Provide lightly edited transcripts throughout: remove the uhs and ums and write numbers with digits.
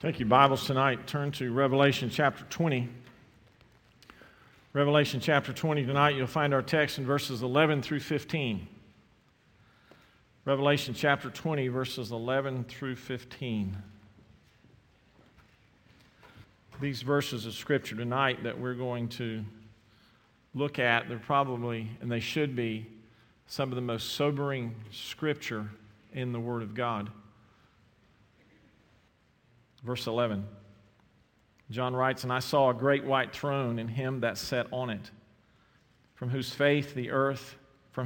Take your Bibles tonight, turn to Revelation chapter 20. Revelation chapter 20 tonight, you'll find our text in verses 11 through 15. Revelation chapter 20, verses 11 through 15. These verses of Scripture tonight that we're going to look at, they're probably, and they should be, some of the most sobering Scripture in the Word of God. Verse 11, John writes, "And I saw a great white throne and him that sat on it, from whose face the earth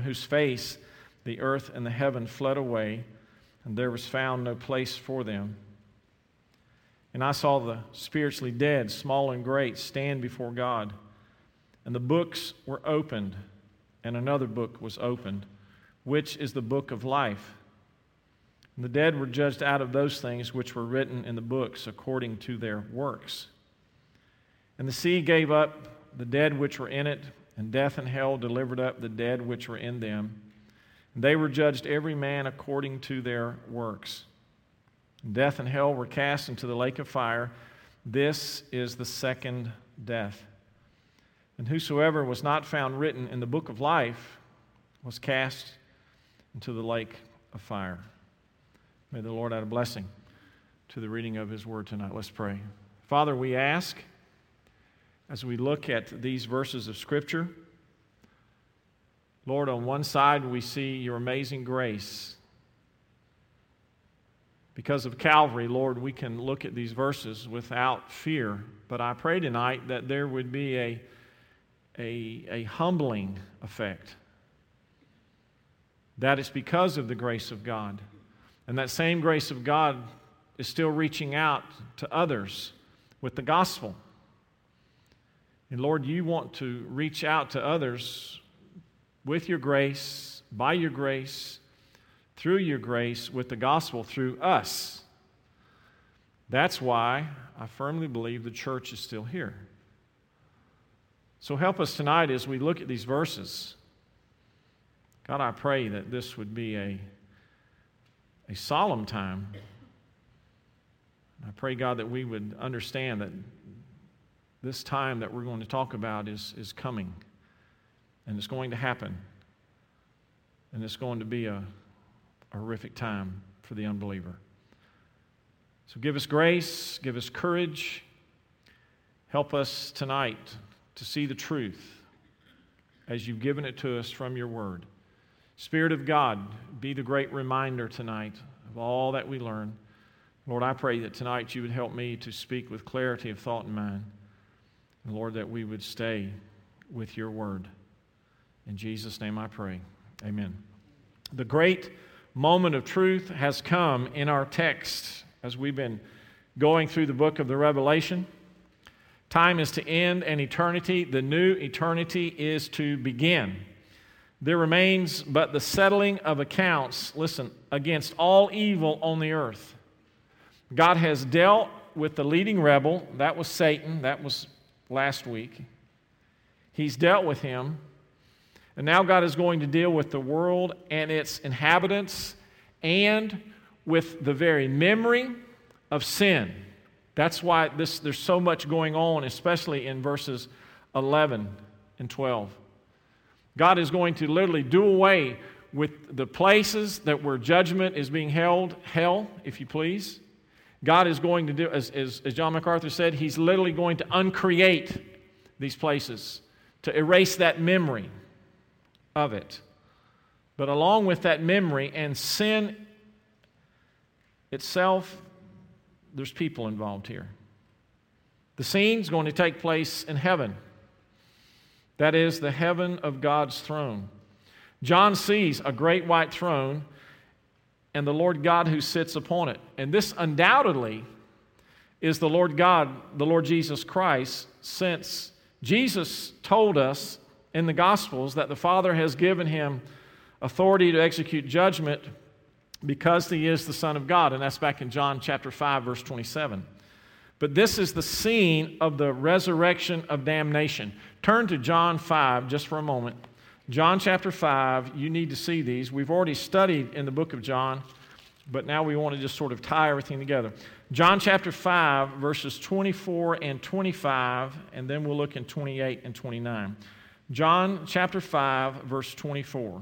and the heaven fled away, and there was found no place for them. And I saw the spiritually dead, small and great, stand before God. And the books were opened, and another book was opened, which is the book of life. And the dead were judged out of those things which were written in the books according to their works. And the sea gave up the dead which were in it, and death and hell delivered up the dead which were in them. And they were judged every man according to their works. And death and hell were cast into the lake of fire. This is the second death. And whosoever was not found written in the book of life was cast into the lake of fire." May the Lord add a blessing to the reading of His Word tonight. Let's pray. Father, we ask, as we look at these verses of Scripture, Lord, on one side we see Your amazing grace. Because of Calvary, Lord, we can look at these verses without fear. But I pray tonight that there would be a humbling effect. That it's because of the grace of God. And that same grace of God is still reaching out to others with the gospel. And Lord, You want to reach out to others with Your grace, by Your grace, through Your grace, with the gospel through us. That's why I firmly believe the church is still here. So help us tonight as we look at these verses. God, I pray that this would be a solemn time. I pray, God, that we would understand that this time that we're going to talk about is coming, and it's going to happen, and it's going to be a horrific time for the unbeliever. So give us grace, give us courage, help us tonight to see the truth as You've given it to us from Your Word. Spirit of God, be the great reminder tonight of all that we learn. Lord, I pray that tonight You would help me to speak with clarity of thought and mind. And Lord, that we would stay with Your Word. In Jesus' name I pray. Amen. The great moment of truth has come in our text as we've been going through the book of the Revelation. Time is to end and eternity. The new eternity is to begin. There remains but the settling of accounts, listen, against all evil on the earth. God has dealt with the leading rebel. That was Satan. That was last week. He's dealt with him. And now God is going to deal with the world and its inhabitants and with the very memory of sin. That's why there's so much going on, especially in verses 11 and 12. God is going to literally do away with the places that where judgment is being held, hell, if you please. God is going to do, as John MacArthur said, He's literally going to uncreate these places, to erase that memory of it. But along with that memory and sin itself, there's people involved here. The scene's going to take place in heaven. That is the heaven of God's throne. John sees a great white throne and the Lord God who sits upon it. And this undoubtedly is the Lord God, the Lord Jesus Christ, since Jesus told us in the Gospels that the Father has given Him authority to execute judgment because He is the Son of God. And that's back in John chapter 5, verse 27. But this is the scene of the resurrection of damnation. Turn to John 5 just for a moment. John chapter 5, you need to see these. We've already studied in the book of John, but now we want to just sort of tie everything together. John chapter 5, verses 24 and 25, and then we'll look in 28 and 29. John chapter 5, verse 24.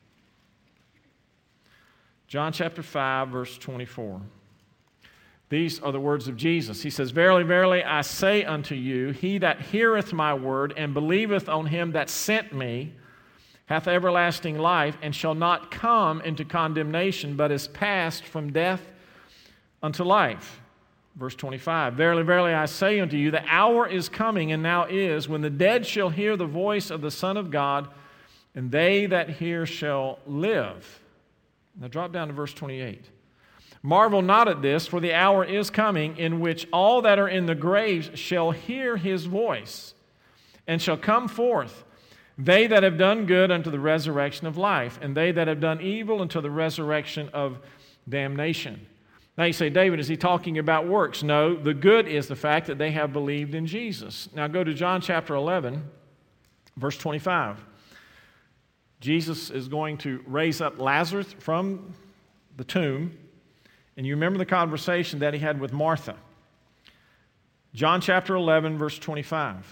John chapter 5, verse 24. These are the words of Jesus. He says, Verily, verily, I say unto you, he that heareth my word and believeth on him that sent me hath everlasting life, and shall not come into condemnation, but is passed from death unto life. Verse 25, Verily, verily, I say unto you, the hour is coming, and now is, when the dead shall hear the voice of the Son of God, and they that hear shall live. Now drop down to verse 28. Marvel not at this, for the hour is coming in which all that are in the graves shall hear his voice, and shall come forth, they that have done good unto the resurrection of life, and they that have done evil unto the resurrection of damnation. Now you say, David, is he talking about works? No, the good is the fact that they have believed in Jesus. Now go to John chapter 11, verse 25. Jesus is going to raise up Lazarus from the tomb. And you remember the conversation that he had with Martha. John chapter 11, verse 25.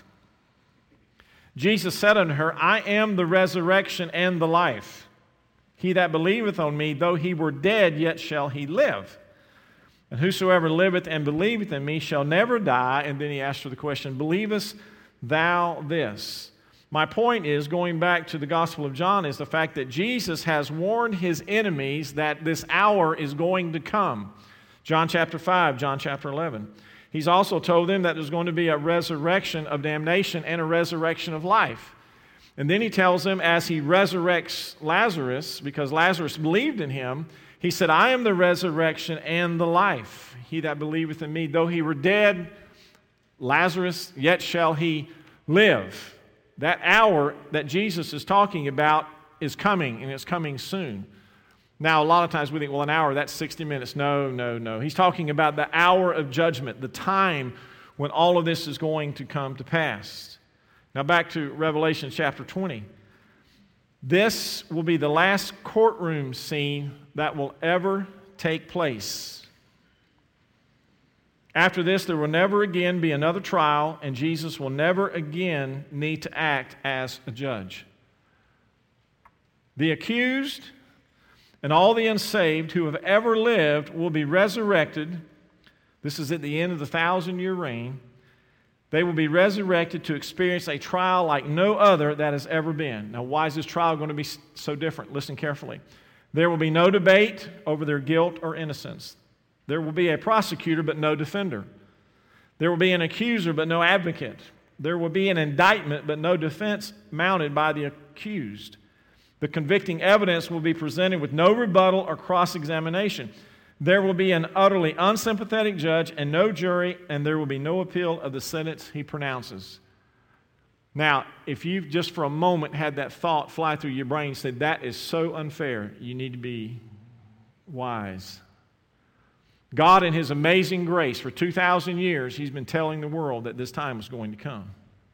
Jesus said unto her, I am the resurrection and the life. He that believeth on me, though he were dead, yet shall he live. And whosoever liveth and believeth in me shall never die. And then he asked her the question, Believest thou this? My point is, going back to the Gospel of John, is the fact that Jesus has warned his enemies that this hour is going to come. John chapter 5, John chapter 11. He's also told them that there's going to be a resurrection of damnation and a resurrection of life. And then he tells them as he resurrects Lazarus, because Lazarus believed in him, he said, I am the resurrection and the life. He that believeth in me, though he were dead, Lazarus, yet shall he live. That hour that Jesus is talking about is coming, and it's coming soon. Now, a lot of times we think, well, an hour, that's 60 minutes. No. He's talking about the hour of judgment, the time when all of this is going to come to pass. Now, back to Revelation chapter 20. This will be the last courtroom scene that will ever take place. After this, there will never again be another trial, and Jesus will never again need to act as a judge. The accused and all the unsaved who have ever lived will be resurrected. This is at the end of the 1,000-year reign. They will be resurrected to experience a trial like no other that has ever been. Now, why is this trial going to be so different? Listen carefully. There will be no debate over their guilt or innocence. There will be a prosecutor, but no defender. There will be an accuser, but no advocate. There will be an indictment, but no defense mounted by the accused. The convicting evidence will be presented with no rebuttal or cross-examination. There will be an utterly unsympathetic judge and no jury, and there will be no appeal of the sentence he pronounces. Now, if you've just for a moment had that thought fly through your brain and said, that is so unfair, you need to be wise. God, in His amazing grace, for 2,000 years, He's been telling the world that this time was going to come.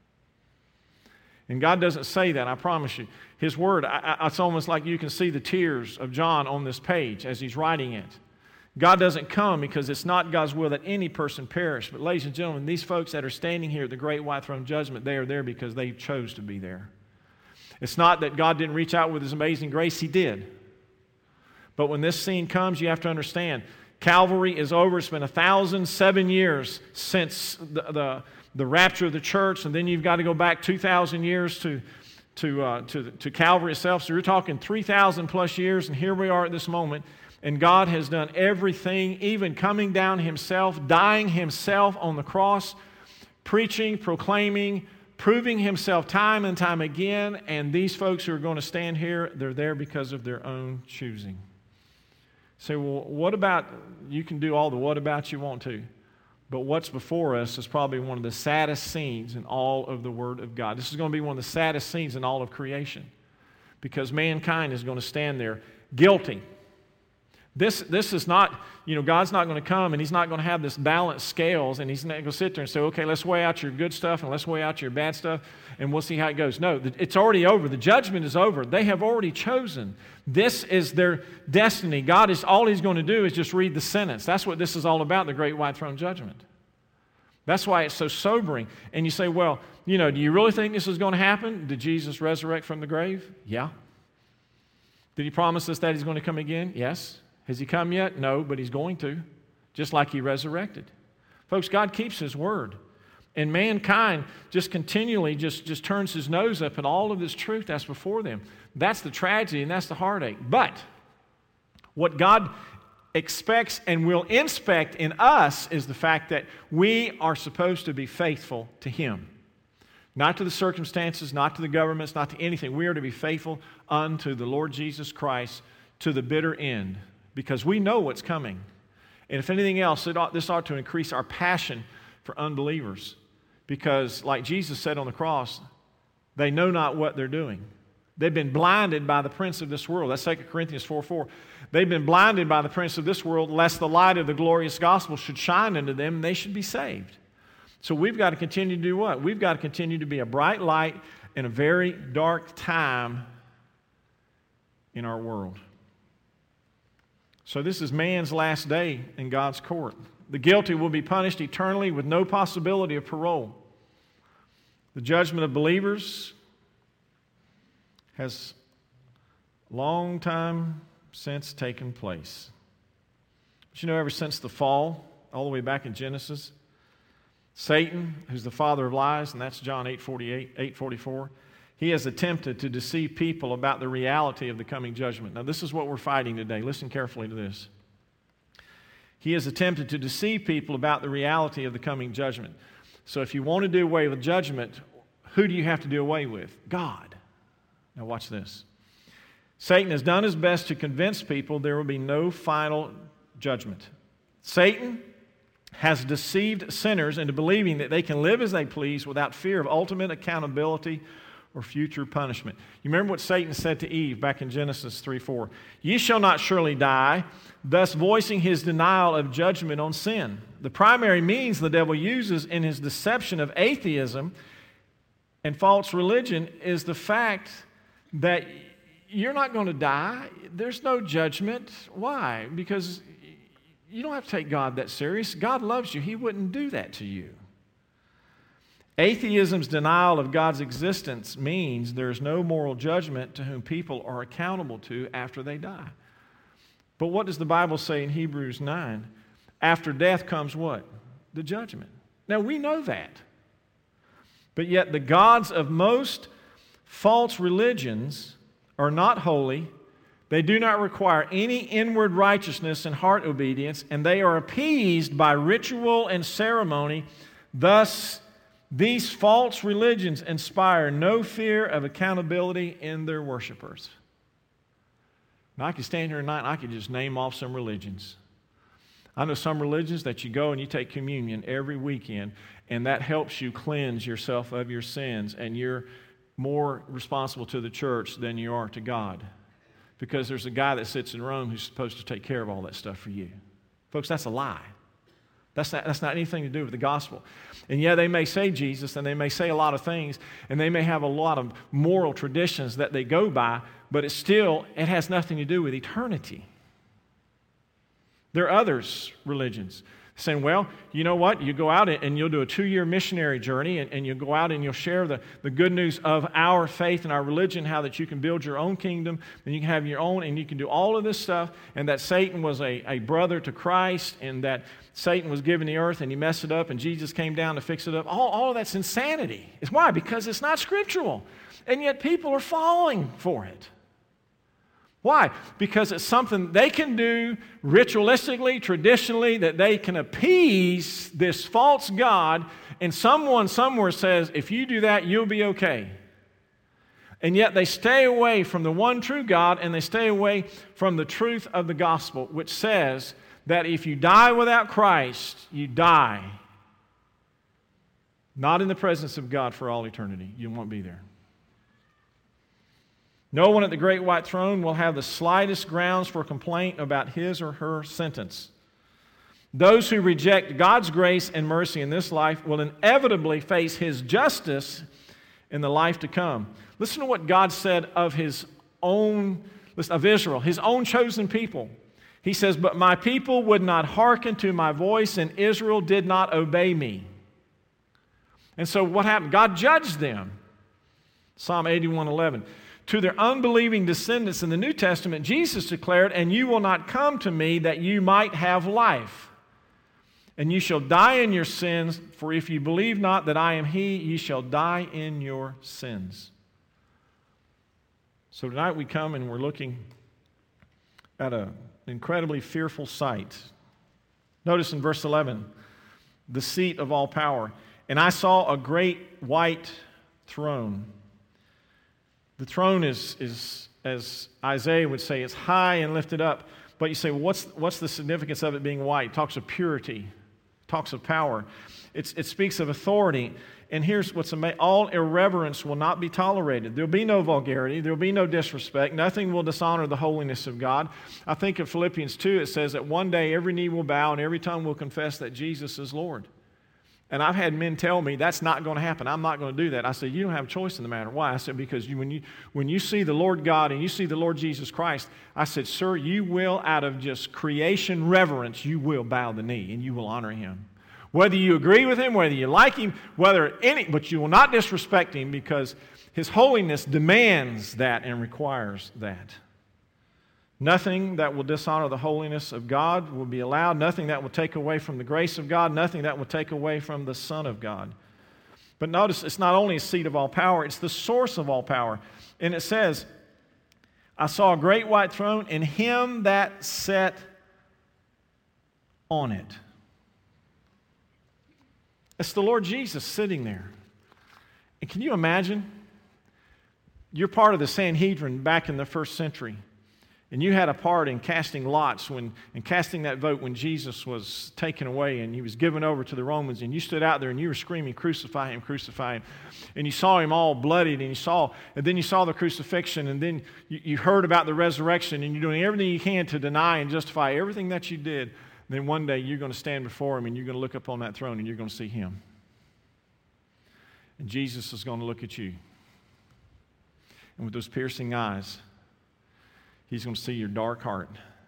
And God doesn't say that, I promise you. His Word, it's almost like you can see the tears of John on this page as he's writing it. God doesn't come because it's not God's will that any person perish. But ladies and gentlemen, these folks that are standing here at the great white throne judgment, they are there because they chose to be there. It's not that God didn't reach out with His amazing grace. He did. But when this scene comes, you have to understand, Calvary is over. It's been 1,007 years since the rapture of the church, and then you've got to go back 2,000 years to Calvary itself. So you're talking 3,000 plus years, and here we are at this moment, and God has done everything, even coming down Himself, dying Himself on the cross, preaching, proclaiming, proving Himself time and time again, and these folks who are going to stand here, they're there because of their own choosing. Say, well, what about, you can do all the what about you want to, but what's before us is probably one of the saddest scenes in all of the Word of God. This is going to be one of the saddest scenes in all of creation because mankind is going to stand there guilty. This is not, God's not going to come and He's not going to have this balanced scales and He's not going to sit there and say, okay, let's weigh out your good stuff and let's weigh out your bad stuff and we'll see how it goes. No, it's already over. The judgment is over. They have already chosen. This is their destiny. All He's going to do is just read the sentence. That's what this is all about, the great white throne judgment. That's why it's so sobering. And you say, well, do you really think this is going to happen? Did Jesus resurrect from the grave? Yeah. Did He promise us that He's going to come again? Yes. Has He come yet? No, but He's going to, just like He resurrected. Folks, God keeps His word. And mankind just continually just turns his nose up at all of this truth that's before them. That's the tragedy and that's the heartache. But what God expects and will inspect in us is the fact that we are supposed to be faithful to Him. Not to the circumstances, not to the governments, not to anything. We are to be faithful unto the Lord Jesus Christ to the bitter end, because we know what's coming. And if anything else, this ought to increase our passion for unbelievers. Because like Jesus said on the cross, they know not what they're doing. They've been blinded by the prince of this world. That's 2 Corinthians 4:4. They've been blinded by the prince of this world, lest the light of the glorious gospel should shine into them and they should be saved. So we've got to continue to do what? We've got to continue to be a bright light in a very dark time in our world. So this is man's last day in God's court. The guilty will be punished eternally with no possibility of parole. The judgment of believers has long time since taken place. But ever since the fall, all the way back in Genesis, Satan, who's the father of lies, and that's John 8:44, he has attempted to deceive people about the reality of the coming judgment. Now, this is what we're fighting today. Listen carefully to this. He has attempted to deceive people about the reality of the coming judgment. So if you want to do away with judgment, who do you have to do away with? God. Now watch this. Satan has done his best to convince people there will be no final judgment. Satan has deceived sinners into believing that they can live as they please without fear of ultimate accountability or future punishment. You remember what Satan said to Eve back in Genesis 3:4. Ye shall not surely die, thus voicing his denial of judgment on sin. The primary means the devil uses in his deception of atheism and false religion is the fact that you're not going to die. There's no judgment. Why? Because you don't have to take God that serious. God loves you. He wouldn't do that to you. Atheism's denial of God's existence means there's no moral judgment to whom people are accountable to after they die. But what does the Bible say in Hebrews 9? After death comes what? The judgment. Now we know that. But yet the gods of most false religions are not holy. They do not require any inward righteousness and heart obedience, and they are appeased by ritual and ceremony. Thus, these false religions inspire no fear of accountability in their worshipers. Now, I could stand here tonight and I could just name off some religions. I know some religions that you go and you take communion every weekend, and that helps you cleanse yourself of your sins, and you're more responsible to the church than you are to God. Because there's a guy that sits in Rome who's supposed to take care of all that stuff for you. Folks, that's a lie. That's not anything to do with the gospel. And yeah, they may say Jesus, and they may say a lot of things, and they may have a lot of moral traditions that they go by, but it has nothing to do with eternity. There are others, religions, saying, well, you know what? You go out and you'll do a 2-year missionary journey, and you'll go out and you'll share the good news of our faith and our religion, how that you can build your own kingdom, and you can have your own, and you can do all of this stuff, and that Satan was a brother to Christ, and that Satan was given the earth, and he messed it up, and Jesus came down to fix it up. All of that's insanity. It's why? Because it's not scriptural, and yet people are falling for it. Why? Because it's something they can do ritualistically, traditionally, that they can appease this false god, and someone somewhere says, if you do that, you'll be okay. And yet they stay away from the one true God, and they stay away from the truth of the gospel, which says that if you die without Christ, you die not in the presence of God for all eternity. You won't be there. No one at the great white throne will have the slightest grounds for complaint about his or her sentence. Those who reject God's grace and mercy in this life will inevitably face His justice in the life to come. Listen to what God said of of Israel, His own chosen people. He says, "But my people would not hearken to my voice, and Israel did not obey me." And so what happened? God judged them. Psalm 81:11. To their unbelieving descendants in the New Testament, Jesus declared, "And you will not come to me that you might have life. And you shall die in your sins, for if you believe not that I am He, ye shall die in your sins." So tonight we come and we're looking at an incredibly fearful sight. Notice in verse 11, the seat of all power. "And I saw a great white throne." The throne is, as Isaiah would say, it's high and lifted up. But you say, well, what's the significance of it being white? It talks of purity. It talks of power. It speaks of authority. And here's what's amazing. All irreverence will not be tolerated. There'll be no vulgarity. There'll be no disrespect. Nothing will dishonor the holiness of God. I think of Philippians 2, it says that one day every knee will bow and every tongue will confess that Jesus is Lord. And I've had men tell me that's not going to happen. I'm not going to do that. I said, you don't have a choice in the matter. Why? I said, because when you see the Lord God and you see the Lord Jesus Christ, I said, sir, you will, out of just creation reverence, you will bow the knee and you will honor Him. Whether you agree with Him, whether you like Him, but you will not disrespect Him because His holiness demands that and requires that. Nothing that will dishonor the holiness of God will be allowed. Nothing that will take away from the grace of God. Nothing that will take away from the Son of God. But notice, it's not only a seat of all power, it's the source of all power. And it says, I saw a great white throne and Him that sat on it. It's the Lord Jesus sitting there. And can you imagine? You're part of the Sanhedrin back in the first century. And you had a part in casting lots and casting that vote when Jesus was taken away and He was given over to the Romans. And you stood out there and you were screaming, crucify Him, crucify Him. And you saw Him all bloodied and then you saw the crucifixion and then you heard about the resurrection and you're doing everything you can to deny and justify everything that you did. And then one day you're going to stand before Him and you're going to look up on that throne and you're going to see Him. And Jesus is going to look at you. And with those piercing eyes, He's going to see your dark heart.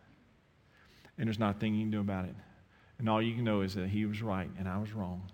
And there's not a thing you can do about it. And all you can know is that He was right and I was wrong.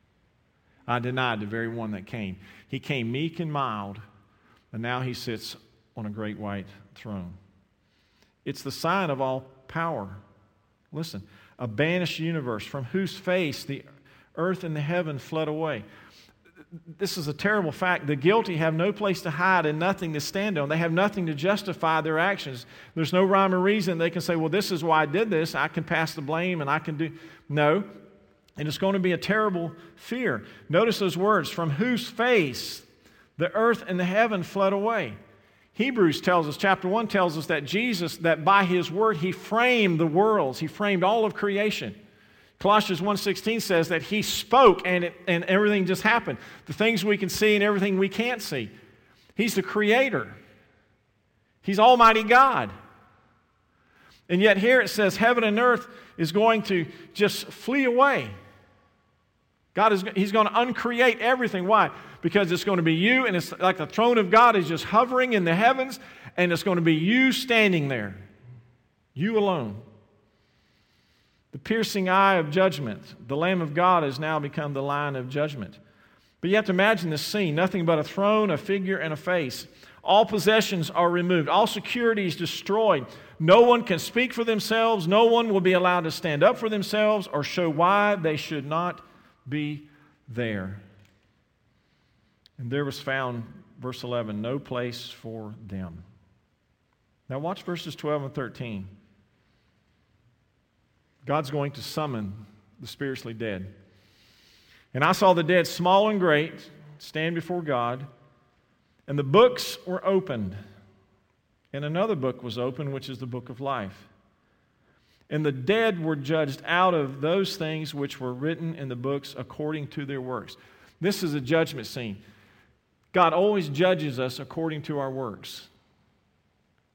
I denied the very one that came. He came meek and mild, and now He sits on a great white throne. It's the sign of all power. Listen, a banished universe from whose face the earth and the heaven fled away. This is a terrible fact. The guilty have no place to hide and nothing to stand on. They have nothing to justify their actions. There's no rhyme or reason. They can say, well, this is why I did this. I can pass the blame and I can do. No. And it's going to be a terrible fear. Notice those words, from whose face the earth and the heaven fled away. Hebrews tells us, chapter 1 tells us that Jesus, that by His word, He framed the worlds. He framed all of creation. Colossians 1:16 says that He spoke and everything just happened. The things we can see and everything we can't see. He's the Creator. He's Almighty God. And yet here it says heaven and earth is going to just flee away. He's going to uncreate everything. Why? Because it's going to be you, and it's like the throne of God is just hovering in the heavens, and it's going to be you standing there. You alone. The piercing eye of judgment. The Lamb of God has now become the lion of judgment. But you have to imagine this scene. Nothing but a throne, a figure, and a face. All possessions are removed. All security is destroyed. No one can speak for themselves. No one will be allowed to stand up for themselves or show why they should not be there. And there was found, verse 11, no place for them. Now watch verses 12 and 13. God's going to summon the spiritually dead. And I saw the dead, small and great, stand before God, and the books were opened. And another book was opened, which is the book of life. And the dead were judged out of those things which were written in the books according to their works. This is a judgment scene. God always judges us according to our works.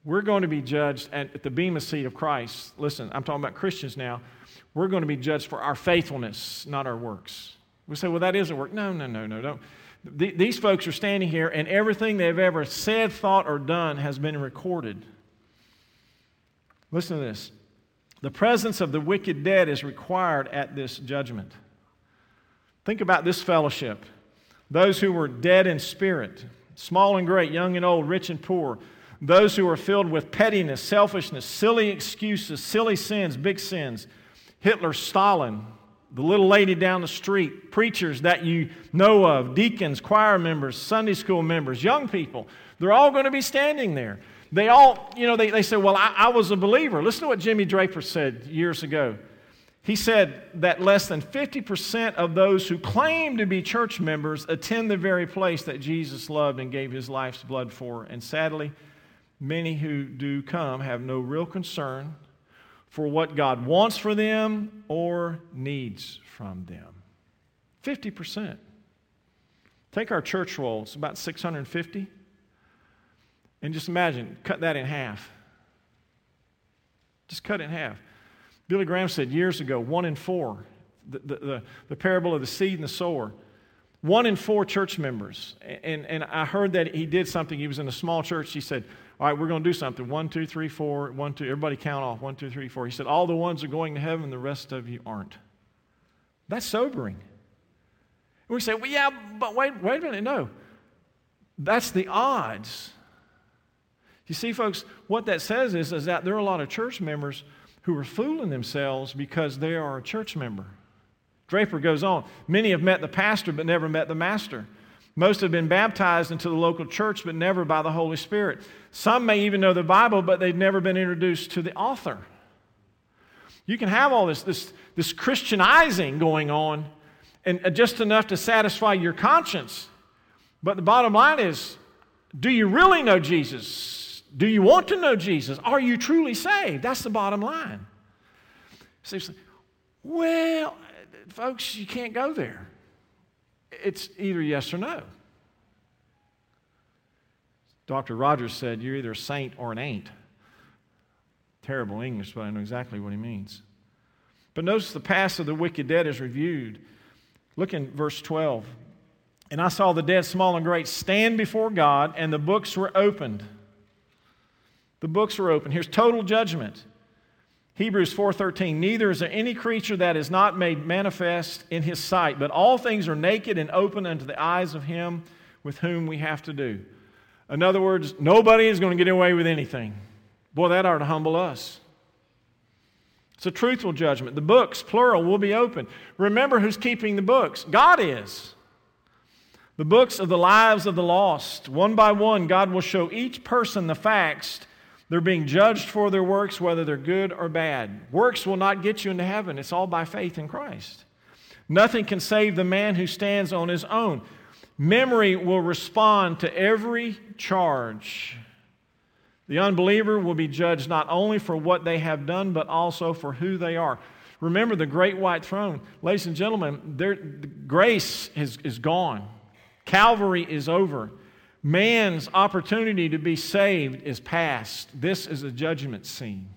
We're going to be judged at the bema seat of Christ. Listen, I'm talking about Christians now. We're going to be judged for our faithfulness, not our works. We say, well, that is a work. No, don't. These folks are standing here, and everything they've ever said, thought, or done has been recorded. Listen to this. The presence of the wicked dead is required at this judgment. Think about this fellowship. Those who were dead in spirit, small and great, young and old, rich and poor. Those who were filled with pettiness, selfishness, silly excuses, silly sins, big sins. Hitler, Stalin, the little lady down the street, preachers that you know of, deacons, choir members, Sunday school members, young people. They're all going to be standing there. They all, they say, well, I was a believer. Listen to what Jimmy Draper said years ago. He said that less than 50% of those who claim to be church members attend the very place that Jesus loved and gave his life's blood for. And sadly, many who do come have no real concern for what God wants for them or needs from them. 50%. Take our church roll, it's about 650. And just imagine, cut that in half. Just cut it in half. Billy Graham said years ago, 1 in 4, the parable of the seed and the sower. 1 in 4 church members. And I heard that he did something. He was in a small church. He said, all right, we're going to do something. 1, 2, 3, 4, 1, 2. Everybody count off. 1, 2, 3, 4. He said, all the ones are going to heaven, the rest of you aren't. That's sobering. And we say, well, yeah, but wait a minute. No. That's the odds. You see, folks, what that says is that there are a lot of church members who are fooling themselves because they are a church member. Draper goes on, many have met the pastor but never met the master. Most have been baptized into the local church but never by the Holy Spirit. Some may even know the Bible but they've never been introduced to the author. You can have all this Christianizing going on and just enough to satisfy your conscience. But the bottom line is, do you really know Jesus? Do you want to know Jesus? Are you truly saved? That's the bottom line. So you say, well, folks, you can't go there. It's either yes or no. Dr. Rogers said, you're either a saint or an ain't. Terrible English, but I know exactly what he means. But notice the past of the wicked dead is reviewed. Look in verse 12. And I saw the dead, small and great, stand before God, and the books were opened. The books were open. Here's total judgment. Hebrews 4:13, neither is there any creature that is not made manifest in his sight, but all things are naked and open unto the eyes of him with whom we have to do. In other words, nobody is going to get away with anything. Boy, that ought to humble us. It's a truthful judgment. The books, plural, will be open. Remember who's keeping the books. God is. The books of the lives of the lost. One by one, God will show each person the facts. They're being judged for their works, whether they're good or bad. Works will not get you into heaven. It's all by faith in Christ. Nothing can save the man who stands on his own. Memory will respond to every charge. The unbeliever will be judged not only for what they have done, but also for who they are. Remember the great white throne. Ladies and gentlemen, grace is gone. Calvary is over. Man's opportunity to be saved is past. This is a judgment scene.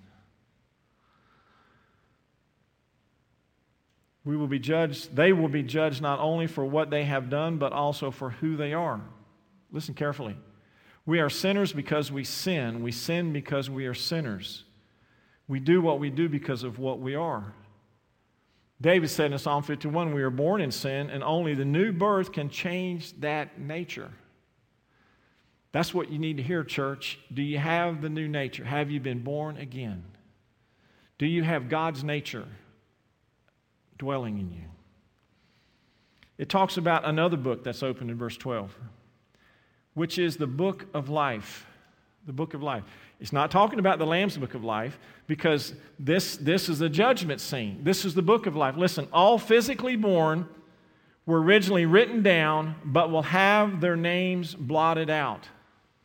We will be judged. They will be judged not only for what they have done, but also for who they are. Listen carefully. We are sinners because we sin. We sin because we are sinners. We do what we do because of what we are. David said in Psalm 51, we are born in sin, and only the new birth can change that nature. That's what you need to hear, church. Do you have the new nature? Have you been born again? Do you have God's nature dwelling in you? It talks about another book that's opened in verse 12, which is the book of life. The book of life. It's not talking about the Lamb's book of life because this is a judgment scene. This is the book of life. Listen, all physically born were originally written down, but will have their names blotted out.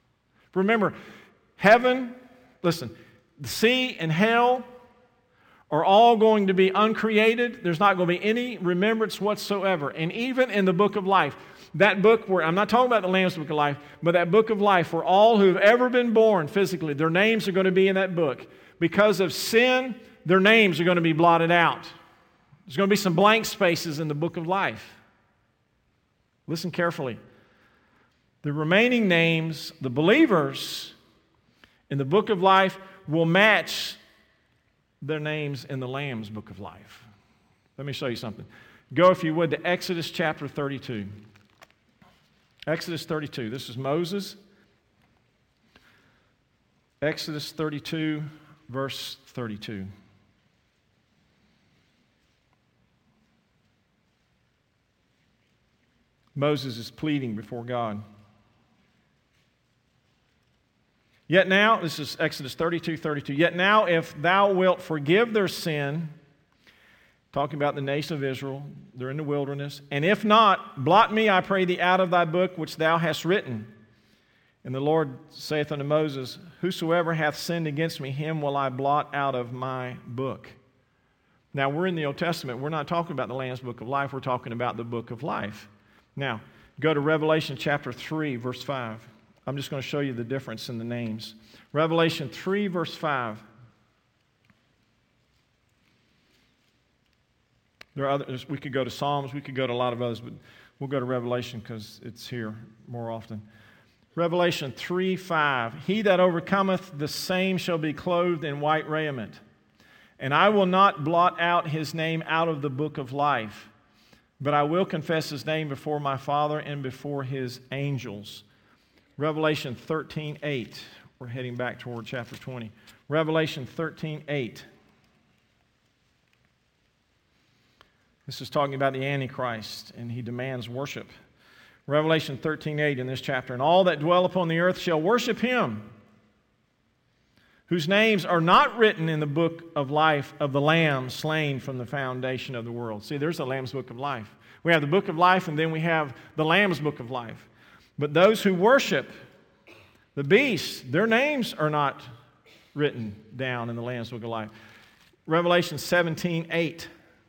Remember, heaven, listen, the sea and hell are all going to be uncreated. There's not going to be any remembrance whatsoever. And even in the book of life, that book where, I'm not talking about the Lamb's Book of Life, but that book of life where all who have ever been born physically, their names are going to be in that book. Because of sin, their names are going to be blotted out. There's going to be some blank spaces in the book of life. Listen carefully. The remaining names, the believers in the book of life, will match their names in the Lamb's Book of Life. Let me show you something. Go, if you would, to Exodus chapter 32. Exodus 32. This is Moses. Exodus 32, verse 32. Moses is pleading before God. Yet now, this is Exodus 32, 32. Yet now, if thou wilt forgive their sin, talking about the nation of Israel, they're in the wilderness, and if not, blot me, I pray thee, out of thy book which thou hast written. And the Lord saith unto Moses, whosoever hath sinned against me, him will I blot out of my book. Now, we're in the Old Testament. We're not talking about the Lamb's Book of Life. We're talking about the book of life. Now, go to Revelation chapter 3, verse 5. I'm just going to show you the difference in the names. Revelation 3, verse 5. There are others. We could go to Psalms. We could go to a lot of others, but we'll go to Revelation because it's here more often. Revelation 3, 5. He that overcometh, the same shall be clothed in white raiment. And I will not blot out his name out of the book of life, but I will confess his name before my Father and before his angels. Revelation 13, 8. We're heading back toward chapter 20. Revelation 13, 8. This is talking about the Antichrist, and he demands worship. Revelation 13, 8 in this chapter. And all that dwell upon the earth shall worship him, whose names are not written in the book of life of the Lamb slain from the foundation of the world. See, there's the Lamb's Book of Life. We have the Book of Life, and then we have the Lamb's Book of Life. But those who worship the beast, their names are not written down in the Lamb's Book of Life. Revelation 17, 8.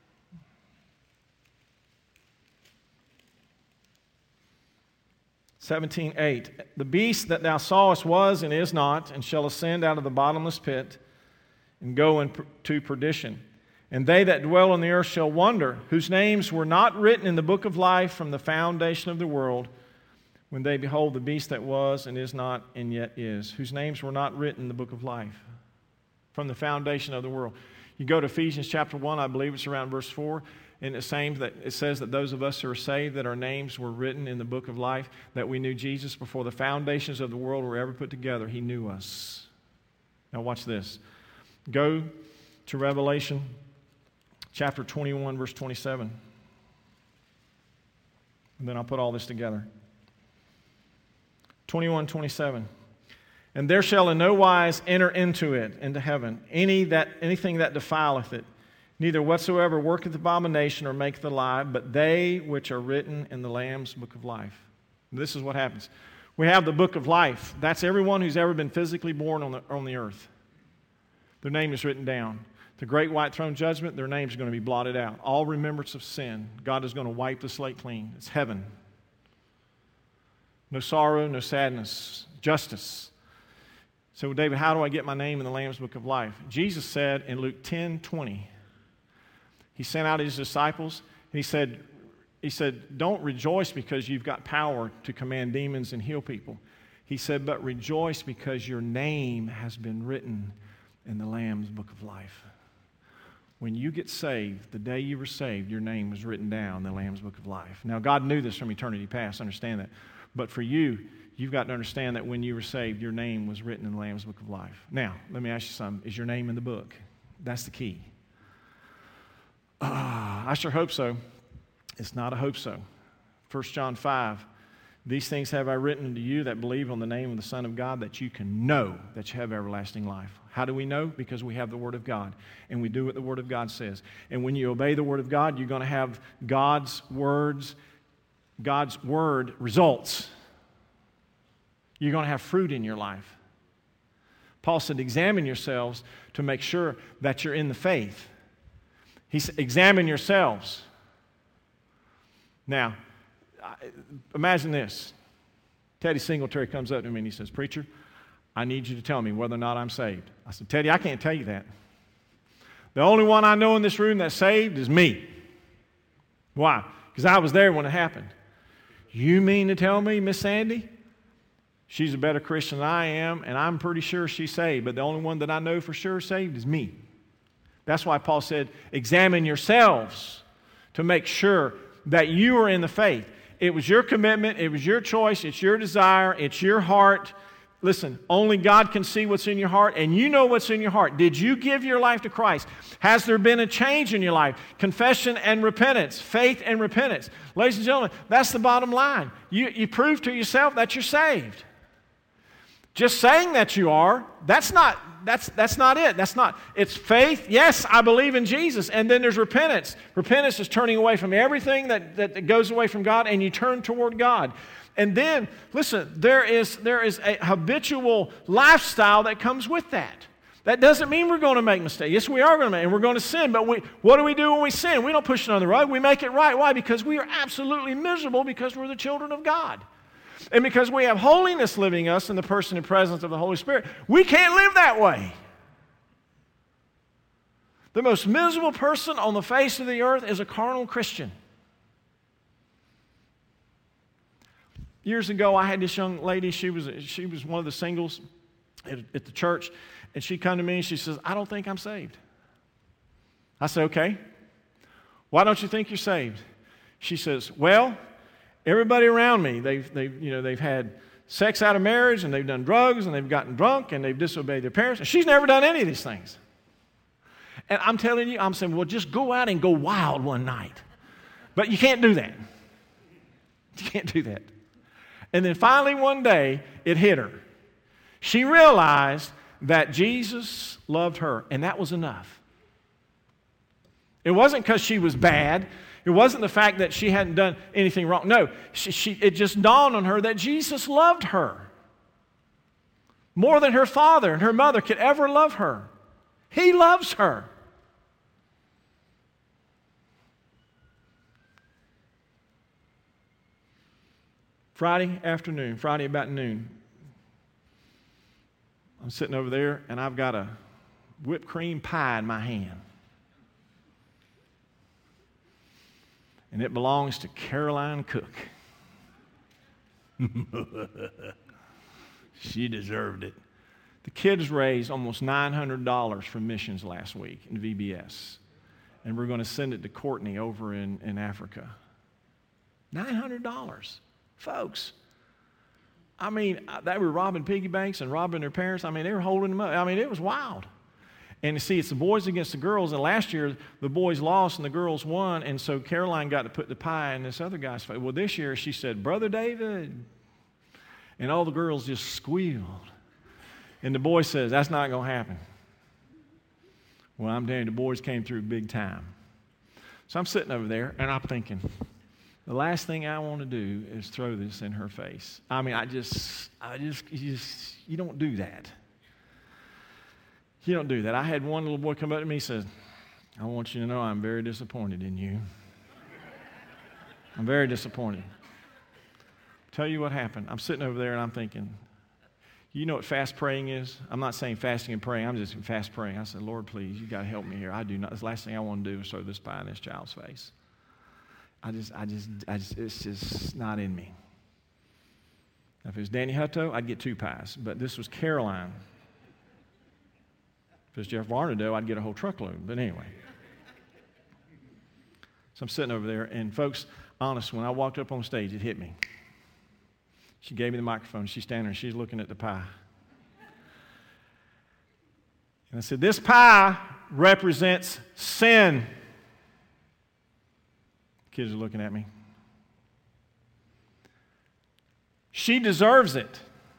The beast that thou sawest was and is not, and shall ascend out of the bottomless pit and go into perdition. And they that dwell on the earth shall wonder, whose names were not written in the book of life from the foundation of the world, when they behold the beast that was and is not and yet is, whose names were not written in the book of life from the foundation of the world. You go to Ephesians chapter 1, I believe it's around verse 4, and it says that those of us who are saved, that our names were written in the book of life, that we knew Jesus before the foundations of the world were ever put together. He knew us. Now watch this. Go to Revelation chapter 21, verse 27. And then I'll put all this together. 21, 27. And there shall in no wise enter into it, into heaven, anything that defileth it, neither whatsoever worketh abomination or maketh a lie, but they which are written in the Lamb's book of life. And this is what happens. We have the book of life. That's everyone who's ever been physically born on the earth. Their name is written down. The great white throne judgment, their names are going to be blotted out. All remembrance of sin. God is going to wipe the slate clean. It's heaven. No sorrow, no sadness, justice. So, David, how do I get my name in the Lamb's book of life? Jesus said in Luke 10:20, he sent out his disciples, and he said, don't rejoice because you've got power to command demons and heal people. He said, but rejoice because your name has been written in the Lamb's book of life. When you get saved, the day you were saved, your name was written down in the Lamb's book of life. Now, God knew this from eternity past, understand that. But for you, you've got to understand that when you were saved, your name was written in the Lamb's book of life. Now, let me ask you something. Is your name in the book? That's the key. I sure hope so. It's not a hope so. 1 John 5, these things have I written unto you that believe on the name of the Son of God, that you can know that you have everlasting life. How do we know? Because we have the Word of God, and we do what the Word of God says. And when you obey the Word of God, you're going to have God's Word results. You're going to have fruit in your life. Paul said, examine yourselves to make sure that you're in the faith. He said, examine yourselves. Now, imagine this. Teddy Singletary comes up to me and he says, Preacher, I need you to tell me whether or not I'm saved. I said, Teddy, I can't tell you that. The only one I know in this room that's saved is me. Why? Because I was there when it happened. You mean to tell me, Miss Sandy, she's a better Christian than I am, and I'm pretty sure she's saved, but the only one that I know for sure saved is me. That's why Paul said, examine yourselves to make sure that you are in the faith. It was your commitment, it was your choice, it's your desire, it's your heart. Listen, only God can see what's in your heart, and you know what's in your heart. Did you give your life to Christ? Has there been a change in your life? Confession and repentance, faith and repentance. Ladies and gentlemen, that's the bottom line. You prove to yourself that you're saved. Just saying that you are, that's not it. It's faith. Yes, I believe in Jesus. And then there's repentance. Repentance is turning away from everything that goes away from God, and you turn toward God. And then, listen, there is a habitual lifestyle that comes with that. That doesn't mean we're going to make mistakes. Yes, we are going to make, and we're going to sin. But what do we do when we sin? We don't push it on the rug. We make it right. Why? Because we are absolutely miserable because we're the children of God. And because we have holiness living us in the person and presence of the Holy Spirit, we can't live that way. The most miserable person on the face of the earth is a carnal Christian. Years ago, I had this young lady. She was one of the singles at the church, and she come to me and she says, I don't think I'm saved. I said, okay. Why don't you think you're saved? She says, well, everybody around me, they've had sex out of marriage, and they've done drugs, and they've gotten drunk, and they've disobeyed their parents. And she's never done any of these things. And I'm telling you, I'm saying, well, just go out and go wild one night. But you can't do that. You can't do that. And then finally one day, it hit her. She realized that Jesus loved her, and that was enough. It wasn't because she was bad. It wasn't the fact that she hadn't done anything wrong. No, it just dawned on her that Jesus loved her more than her father and her mother could ever love her. He loves her. Friday about noon, I'm sitting over there, and I've got a whipped cream pie in my hand. And it belongs to Caroline Cook. She deserved it. The kids raised almost $900 for missions last week in VBS. And we're going to send it to Courtney over in Africa. $900. Folks, I mean, they were robbing piggy banks and robbing their parents. I mean, they were holding them up. I mean, it was wild. And you see, it's the boys against the girls. And last year, the boys lost and the girls won. And so Caroline got to put the pie in this other guy's face. Well, this year, she said, Brother David. And all the girls just squealed. And the boy says, that's not going to happen. Well, I'm telling you, the boys came through big time. So I'm sitting over there, and I'm thinking, the last thing I want to do is throw this in her face. I mean, you don't do that. You don't do that. I had one little boy come up to me and said, I want you to know I'm very disappointed in you. I'm very disappointed. Tell you what happened. I'm sitting over there and I'm thinking, you know what fast praying is? I'm not saying fasting and praying. I'm just fast praying. I said, Lord, please, you got to help me here. I do not. The last thing I want to do is throw this pie in this child's face. It's just not in me. Now, if it was Danny Hutto, I'd get 2 pies. But this was Caroline. If it was Jeff Varnado, I'd get a whole truckload. But anyway. So I'm sitting over there, and folks, honest, when I walked up on stage, it hit me. She gave me the microphone. She's standing there, and she's looking at the pie. And I said, this pie represents sin. Kids are looking at me. She deserves it.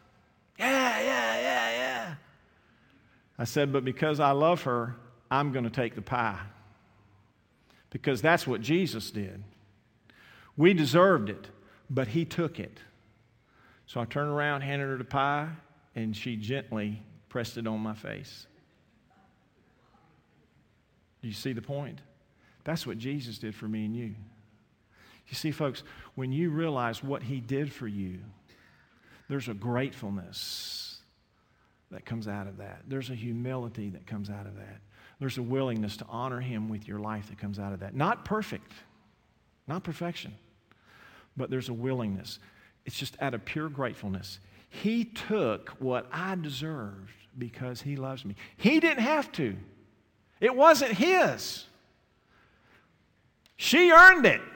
Yeah. I said, but because I love her, I'm going to take the pie. Because that's what Jesus did. We deserved it, but he took it. So I turned around, handed her the pie, and she gently pressed it on my face. Do you see the point? That's what Jesus did for me and you. You see, folks, when you realize what He did for you, there's a gratefulness that comes out of that. There's a humility that comes out of that. There's a willingness to honor Him with your life that comes out of that. Not perfect, not perfection, but there's a willingness. It's just out of pure gratefulness. He took what I deserved because He loves me. He didn't have to. It wasn't His. She earned it.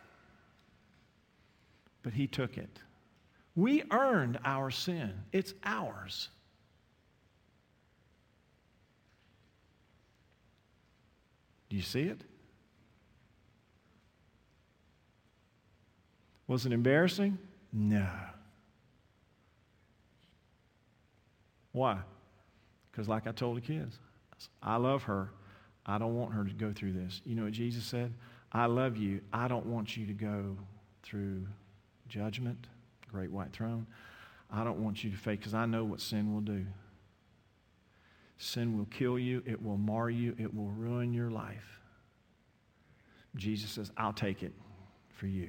But He took it. We earned our sin. It's ours. Do you see it? Was it embarrassing? No. Why? Because like I told the kids, I love her. I don't want her to go through this. You know what Jesus said? I love you. I don't want you to go through judgment, great white throne. I don't want you to face, because I know what sin will do. Sin will kill you. It will mar you. It will ruin your life. Jesus says, I'll take it for you.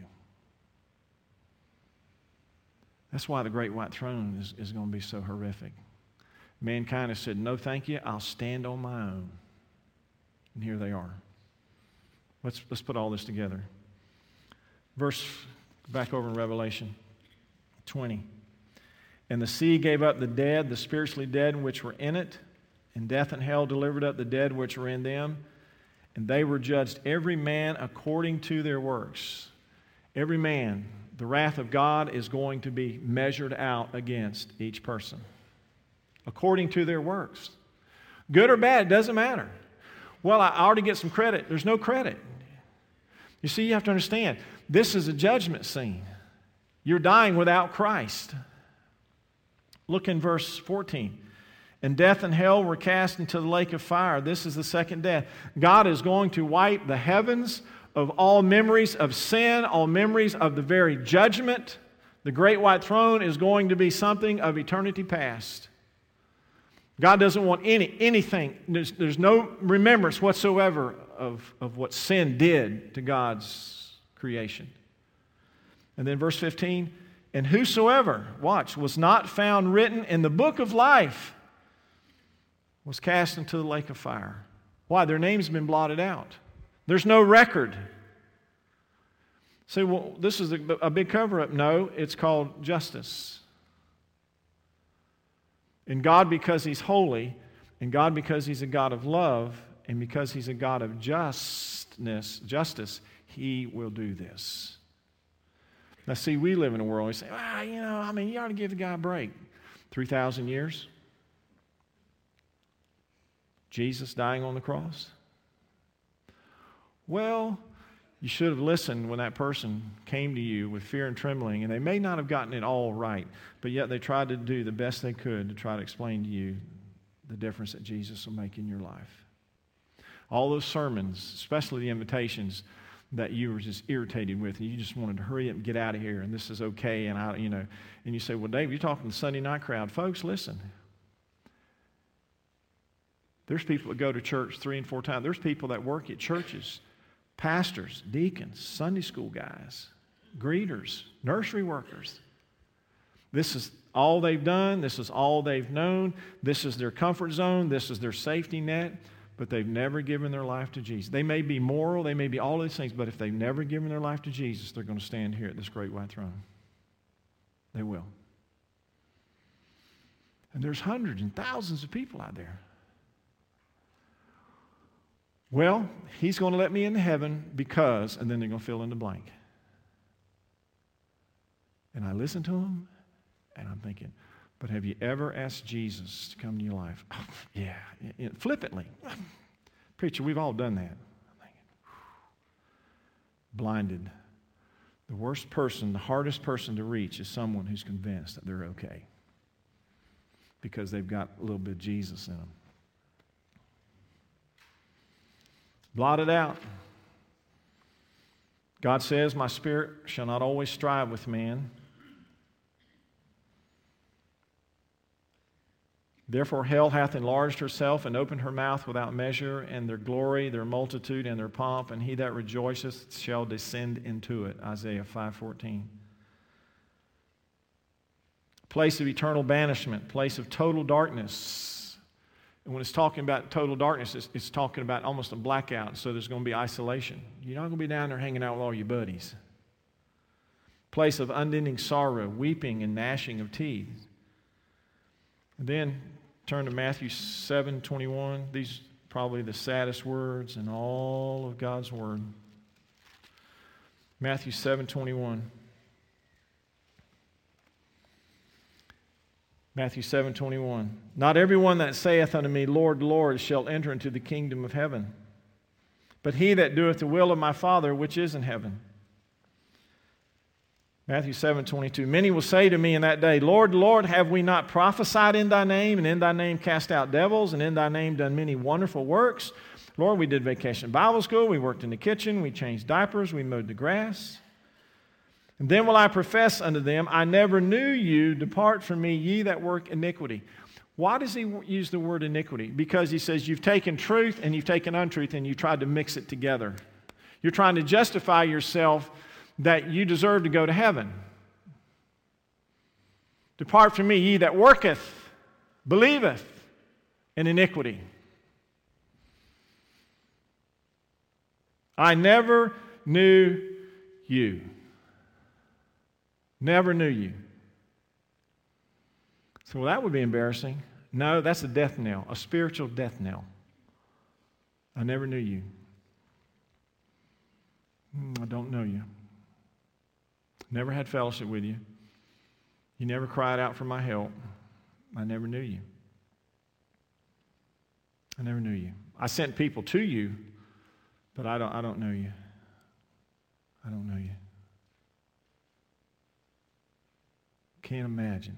That's why the great white throne is going to be so horrific. Mankind has said, no, thank you. I'll stand on my own. And here they are. Let's put all this together. Verse, back over in Revelation 20. And the sea gave up the dead, the spiritually dead which were in it, and death and hell delivered up the dead which were in them, and they were judged every man according to their works. Every man, the wrath of God is going to be measured out against each person, according to their works. Good or bad, it doesn't matter. Well, I already get some credit. There's no credit. You see, you have to understand, this is a judgment scene. You're dying without Christ. Look in verse 14. And death and hell were cast into the lake of fire. This is the second death. God is going to wipe the heavens of all memories of sin, all memories of the very judgment. The great white throne is going to be something of eternity past. God doesn't want anything. There's no remembrance whatsoever of what sin did to God's creation. And then verse 15, and whosoever, watch, was not found written in the book of life was cast into the lake of fire. Why? Their name's been blotted out. There's no record. Say, well, this is a big cover-up. No, it's called justice. And God, because He's holy, and God, because He's a God of love, and because He's a God of justice, He will do this. Now, see, we live in a world, we say, you ought to give the guy a break. 3,000 years? Jesus dying on the cross? Well, you should have listened when that person came to you with fear and trembling, and they may not have gotten it all right, but yet they tried to do the best they could to try to explain to you the difference that Jesus will make in your life. All those sermons, especially the invitations that you were just irritated with, and you just wanted to hurry up and get out of here, and this is okay, and you say, well, Dave, you're talking to the Sunday night crowd. Folks, listen. There's people that go to church 3 and 4 times. There's people that work at churches, pastors, deacons, Sunday school guys, greeters, nursery workers. This is all they've done. This is all they've known. This is their comfort zone. This is their safety net. But they've never given their life to Jesus. They may be moral. They may be all these things. But if they've never given their life to Jesus, they're going to stand here at this great white throne. They will. And there's hundreds and thousands of people out there. Well, He's going to let me into heaven because, and then they're going to fill in the blank. And I listen to them, and I'm thinking, but have you ever asked Jesus to come to your life? Oh, yeah, flippantly. Preacher, we've all done that. I'm thinking, blinded. The worst person, the hardest person to reach is someone who's convinced that they're okay because they've got a little bit of Jesus in them. Blotted out. God says, my spirit shall not always strive with man. Therefore hell hath enlarged herself and opened her mouth without measure, and their glory, their multitude, and their pomp, and he that rejoiceth shall descend into it. Isaiah 5:14. Place of eternal banishment, place of total darkness. And when it's talking about total darkness, it's talking about almost a blackout, so there's going to be isolation. You're not going to be down there hanging out with all your buddies. Place of unending sorrow, weeping and gnashing of teeth. And then turn to Matthew 7:21. These are probably the saddest words in all of God's Word. Matthew 7:21. Matthew 7:21. Not everyone that saith unto me, Lord, Lord, shall enter into the kingdom of heaven, but he that doeth the will of my Father which is in heaven. Matthew 7:22. Many will say to me in that day, Lord, Lord, have we not prophesied in thy name, and in thy name cast out devils, and in thy name done many wonderful works? Lord, we did Vacation Bible School, we worked in the kitchen, we changed diapers, we mowed the grass. And then will I profess unto them, I never knew you, depart from me, ye that work iniquity. Why does he use the word iniquity? Because he says you've taken truth and you've taken untruth and you tried to mix it together. You're trying to justify yourself that you deserve to go to heaven. Depart from me, ye that worketh, believeth in iniquity. I never knew you. Never knew you. So, well, that would be embarrassing. No, that's a death knell, a spiritual death knell. I never knew you. I don't know you. Never had fellowship with you. You never cried out for my help. I never knew you. I never knew you. I sent people to you, but I don't know you. I don't know you. Can't imagine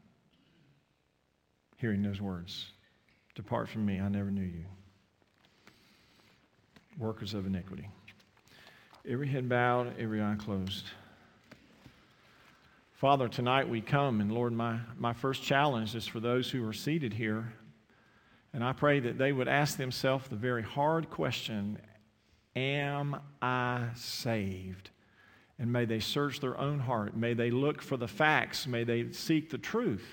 hearing those words. Depart from me, I never knew you. Workers of iniquity. Every head bowed, every eye closed. Father, tonight we come, and Lord, my first challenge is for those who are seated here, and I pray that they would ask themselves the very hard question, am I saved? And may they search their own heart. May they look for the facts. May they seek the truth.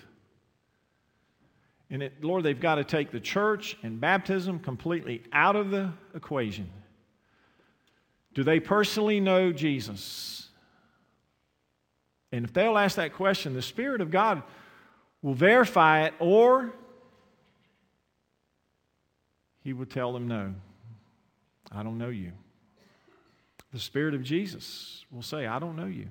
And Lord, they've got to take the church and baptism completely out of the equation. Do they personally know Jesus? And if they'll ask that question, the Spirit of God will verify it, or He will tell them, no, I don't know you. The Spirit of Jesus will say, I don't know you.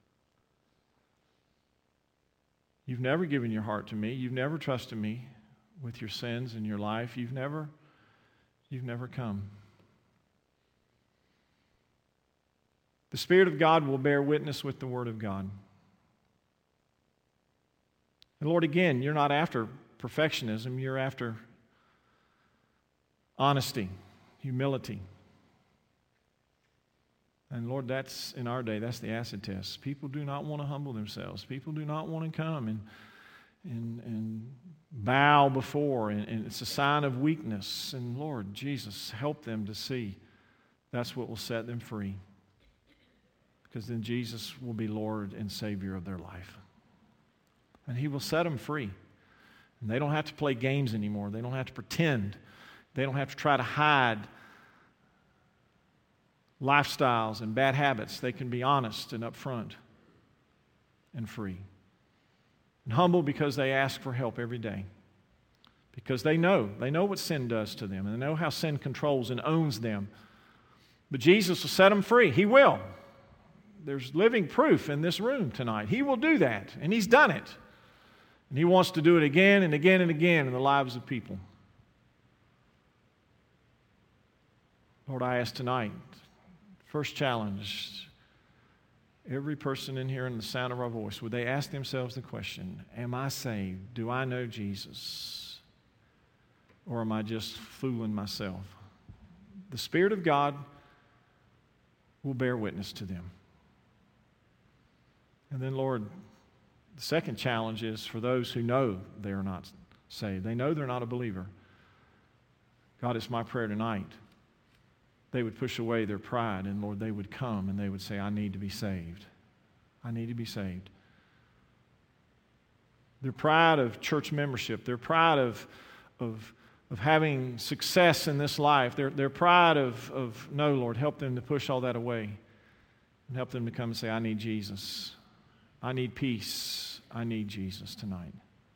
You've never given your heart to me. You've never trusted me with your sins in your life. You've never come. The Spirit of God will bear witness with the Word of God. And Lord, again, you're not after perfectionism. You're after honesty, humility. And Lord, that's in our day, that's the acid test. People do not want to humble themselves. People do not want to come and bow before, and it's a sign of weakness. And Lord Jesus, help them to see that's what will set them free. Because then Jesus will be Lord and Savior of their life. And He will set them free. And they don't have to play games anymore. They don't have to pretend. They don't have to try to hide lifestyles and bad habits. They can be honest and upfront and free. And humble because they ask for help every day. Because they know what sin does to them, and they know how sin controls and owns them. But Jesus will set them free. He will. There's living proof in this room tonight. He will do that, and He's done it. And He wants to do it again and again and again in the lives of people. Lord, I ask tonight, first challenge, every person in here in the sound of our voice, would they ask themselves the question, am I saved? Do I know Jesus? Or am I just fooling myself? The Spirit of God will bear witness to them. And then, Lord, the second challenge is for those who know they are not saved. They know they're not a believer. God, it's my prayer tonight. They would push away their pride, and Lord, they would come and they would say, I need to be saved. I need to be saved. Their pride of church membership, their pride of having success in this life, their pride of no, Lord, help them to push all that away and help them to come and say, I need Jesus. I need peace. I need Jesus tonight.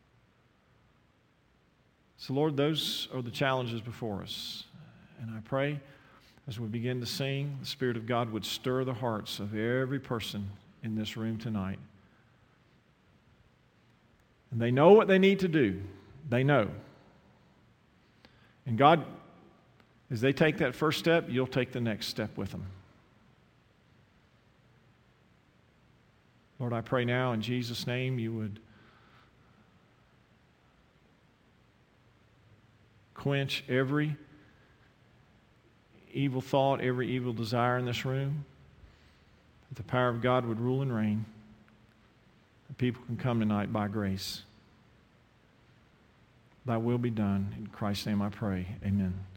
So, Lord, those are the challenges before us. And I pray as we begin to sing, the Spirit of God would stir the hearts of every person in this room tonight. And they know what they need to do. They know. And God, as they take that first step, you'll take the next step with them. Lord, I pray now in Jesus' name you would quench every evil thought, every evil desire in this room. That the power of God would rule and reign. That people can come tonight by grace. Thy will be done. In Christ's name I pray. Amen.